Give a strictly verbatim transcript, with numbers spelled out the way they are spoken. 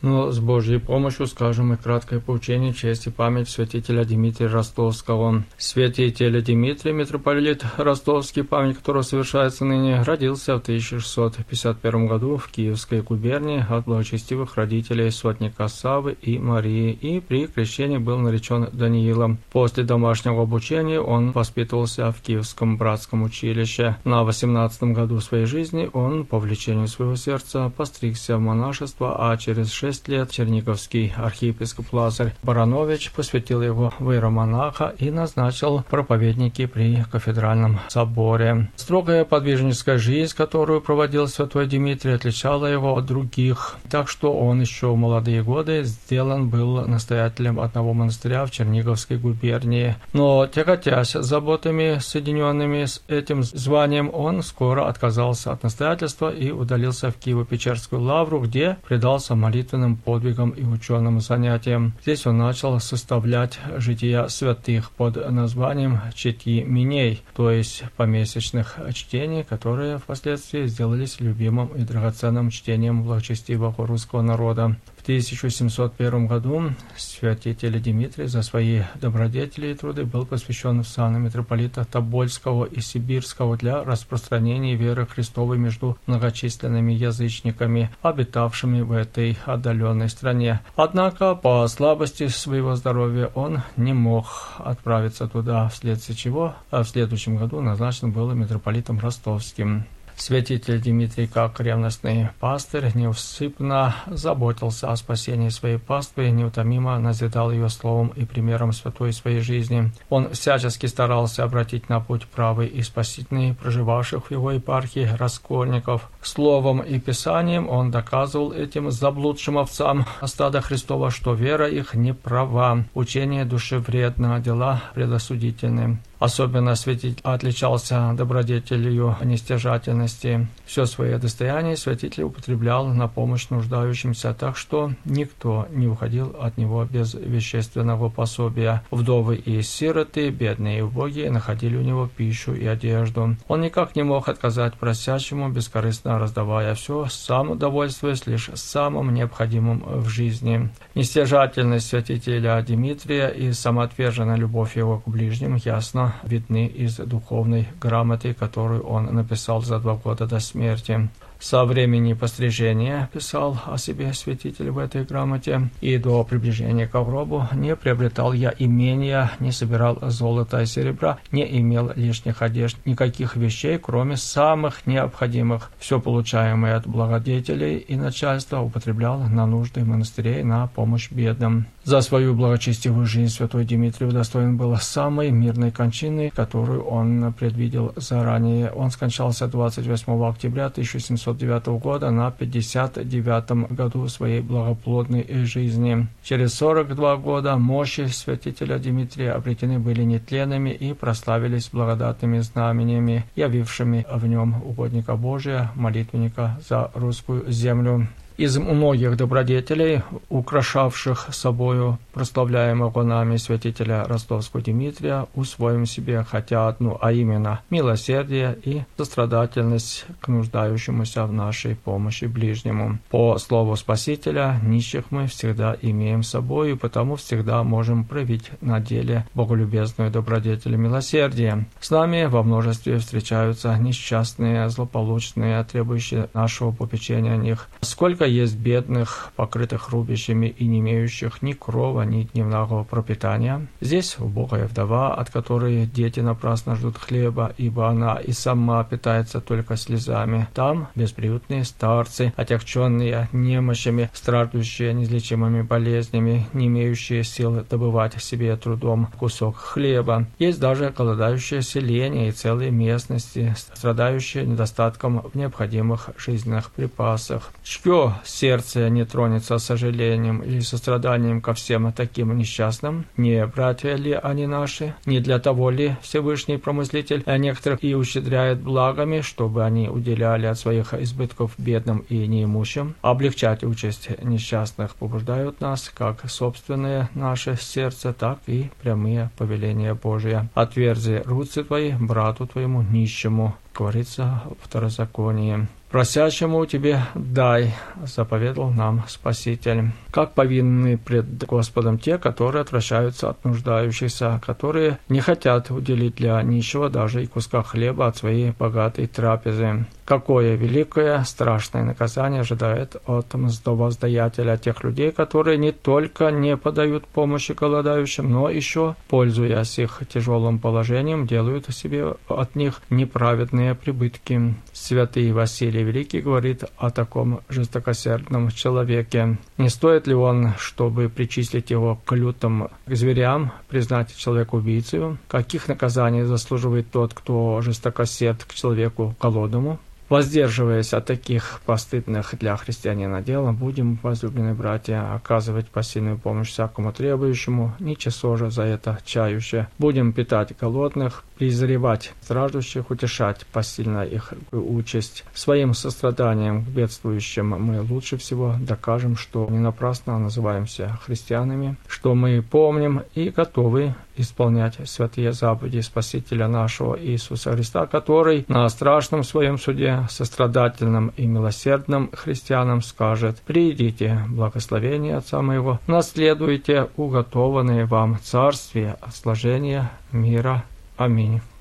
Но с Божьей помощью скажем и краткое поучение честь и память святителя Дмитрия Ростовского. Святитель Дмитрий, митрополит Ростовский, память которого совершается ныне, родился в тысяча шестьсот пятьдесят первом году в Киевской губернии от благочестивых родителей сотника Саввы и Марии, и при крещении был наречен Даниилом. После домашнего обучения он воспитывался в Киевском братском училище. На восемнадцатом году своей жизни он, по влечению своего сердца, постригся в монашество, а через шесть лет черниговский архиепископ Лазарь Баранович посвятил его в иеромонаха и назначил проповедники при кафедральном соборе. Строгая подвижническая жизнь, которую проводил святой Дмитрий, отличала его от других, так что он еще в молодые годы сделан был настоятелем одного монастыря в Черниговской губернии. Но, тяготясь заботами, соединенными с этим званием, он скоро отказался от настоятельства и удалился в Киево-Печерскую лавру, где предался молитвенным подвигам и ученым занятиям. Здесь он начал составлять жития святых под названием «Читьи Миней», то есть помесячных чтений, которые впоследствии сделались любимым и драгоценным чтением благочестивого русского народа. В тысяча семьсот первом году святитель Дмитрий за свои добродетели и труды был посвящен в сан митрополита Тобольского и Сибирского для распространения веры Христовой между многочисленными язычниками, обитавшими в этой отдаленной стране. Однако по слабости своего здоровья он не мог отправиться туда, вследствие чего в следующем году назначен был митрополитом Ростовским. Святитель Дмитрий, как ревностный пастырь, неусыпно заботился о спасении своей паствы, неутомимо назидал ее словом и примером святой своей жизни. Он всячески старался обратить на путь правый и спасительный проживавших в его епархии раскольников. Словом и писанием он доказывал этим заблудшим овцам стада Христова, что вера их не права, учение душевредно, дела предосудительны. Особенно святитель отличался добродетелью нестяжательности. Все свое достояние святитель употреблял на помощь нуждающимся, так что никто не уходил от него без вещественного пособия. Вдовы и сироты, бедные и убогие, находили у него пищу и одежду. Он никак не мог отказать просящему, бескорыстно раздавая все, сам довольствуясь лишь самым необходимым в жизни. Нестяжательность святителя Дмитрия и самоотверженная любовь его к ближним ясно видны из духовной грамоты, которую он написал за два года до смерти. Со времени пострижения, писал о себе святитель в этой грамоте, и до приближения к гробу не приобретал я имения, не собирал золота и серебра, не имел лишних одежд, никаких вещей, кроме самых необходимых. Все получаемое от благодетелей и начальства употреблял на нужды монастырей, на помощь бедным. За свою благочестивую жизнь святой Дмитрий удостоен был самой мирной кончины, которую он предвидел заранее. Он скончался двадцать восьмого октября тысяча семьсот девятого года на пятьдесят девятом году своей благоплодной жизни. Через сорок два года мощи святителя Дмитрия обретены были нетленными и прославились благодатными знамениями, явившими в нем угодника Божия, молитвенника за русскую землю. Из многих добродетелей, украшавших собою прославляемого нами святителя Ростовского Дмитрия, усвоим себе хотя одну, а именно милосердие и сострадательность к нуждающемуся в нашей помощи ближнему. По слову Спасителя, нищих мы всегда имеем с собой, и потому всегда можем проявить на деле боголюбезную добродетель милосердия. С нами во множестве встречаются несчастные, злополучные, требующие нашего попечения о них. Сколько есть бедных, покрытых рубищами и не имеющих ни крова, ни дневного пропитания. Здесь убогая вдова, от которой дети напрасно ждут хлеба, ибо она и сама питается только слезами. Там бесприютные старцы, отягченные немощами, страждущие неизлечимыми болезнями, не имеющие сил добывать себе трудом кусок хлеба. Есть даже голодающие селения и целые местности, страдающие недостатком в необходимых жизненных припасах. Чье сердце не тронется сожалением или состраданием ко всем таким несчастным? Не братья ли они наши? Не для того ли Всевышний промыслитель некоторых и ущедряет благами, чтобы они уделяли от своих избытков бедным и неимущим? Облегчать участь несчастных побуждают нас как собственное наше сердце, так и прямые повеления Божия. «Отверзи руцы твои брату твоему нищему», говорится в Второзаконии. Просящему тебе дай, заповедал нам Спаситель. Как повинны пред Господом те, которые отвращаются от нуждающихся, которые не хотят уделить для нищего даже и куска хлеба от своей богатой трапезы. Какое великое, страшное наказание ожидает от мздовоздаятеля тех людей, которые не только не подают помощи голодающим, но еще, пользуясь их тяжелым положением, делают себе от них неправедные прибытки. Святый Василий Великий говорит о таком жестокосердном человеке. Не стоит ли он, чтобы причислить его к лютым зверям, признать человека убийцей? Каких наказаний заслуживает тот, кто жестокосерд к человеку голодному? Воздерживаясь от таких постыдных для христианина дел, будем, возлюбленные братья, оказывать посильную помощь всякому требующему, ничего же за это чающее. Будем питать голодных, презревать страждущих, утешать посильно их участь. Своим состраданием к бедствующим мы лучше всего докажем, что не напрасно называемся христианами, что мы помним и готовы исполнять святые заповеди Спасителя нашего Иисуса Христа, который на страшном своем суде сострадательным и милосердным христианам скажет: «Придите, благословение Отца моего, наследуйте уготованные вам царствие, сложения мира». Аминь.